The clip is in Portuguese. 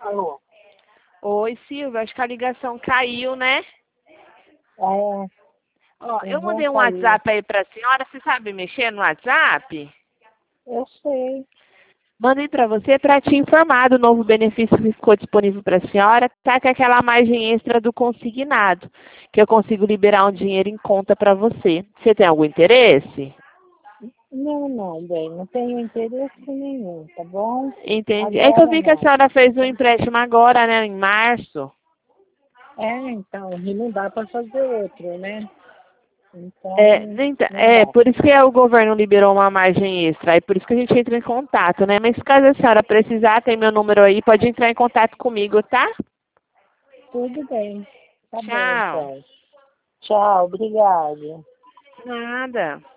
Alô? Oi, Silvia, acho que a ligação caiu, né? É, Ó, eu uhum, mandei um caiu. WhatsApp aí pra senhora, você sabe mexer no WhatsApp? Eu sei. Mandei pra você para te informar do novo benefício que ficou disponível para a senhora, tá? Que é aquela margem extra do consignado, que eu consigo liberar um dinheiro em conta para você. Você tem algum interesse? Não, não, bem, não tenho interesse nenhum, tá bom? Entendi. É que eu Agora vi que a não. senhora fez um empréstimo agora, né, em março. Então, e não dá para fazer outro, né? É, Então, não é, dá. por isso que o governo liberou uma margem extra, aí por isso que a gente entra em contato, né? Mas caso a senhora precisar, tem meu número aí, pode entrar em contato comigo, tá? Tudo bem. Tá bom, Tchau. então. Tchau, obrigada. Nada.